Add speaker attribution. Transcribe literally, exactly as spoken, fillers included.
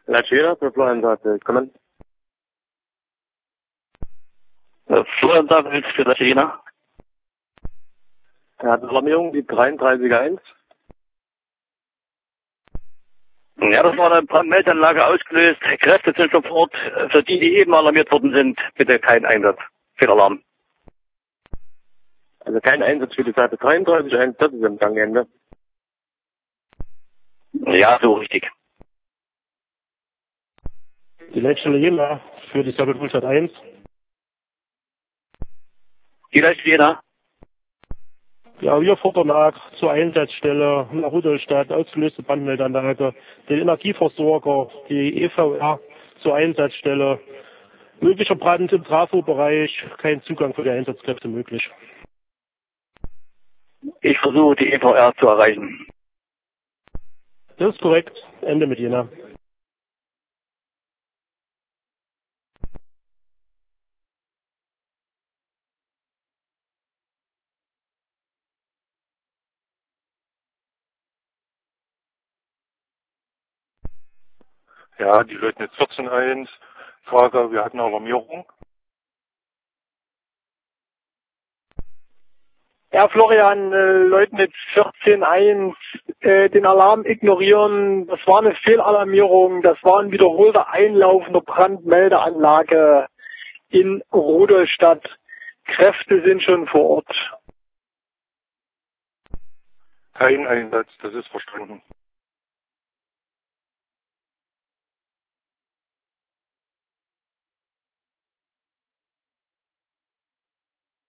Speaker 1: Leitschweder für Florian willkommen.
Speaker 2: Florian David für Latina.
Speaker 1: Er hat eine Alarmierung, die dreiunddreißig eins.
Speaker 2: Ja, das war eine Brandmeldeanlage ausgelöst. Kräfte sind schon vor Ort. Für die, die eben alarmiert worden sind, bitte kein Einsatz für Alarm.
Speaker 1: Also kein Einsatz für die Seite dreiunddreißig eins, das ist am Gangende.
Speaker 2: Ja, so richtig.
Speaker 3: Die Leitstelle Jena für die Doppelpulsat eins.
Speaker 2: Die Leitstelle.
Speaker 3: Ja, wir fordern nach zur Einsatzstelle nach Rudolstadt, ausgelöste Brandmeldeanlage, den Energieversorger, die E V R zur Einsatzstelle. Möglicher Brand im Trafo-Bereich, kein Zugang für die Einsatzkräfte möglich.
Speaker 2: Ich versuche die E V R zu erreichen.
Speaker 3: Das ist korrekt. Ende mit Jena.
Speaker 4: Ja, die Leutnitz vierzehn eins. Frage, wir hatten Alarmierung.
Speaker 5: Ja, Florian, äh, Leutnitz vierzehn eins, äh, den Alarm ignorieren. Das war eine Fehlalarmierung. Das war ein wiederholter Einlauf einer Brandmeldeanlage in Rudolstadt. Kräfte sind schon vor Ort.
Speaker 4: Kein Einsatz, das ist verstanden.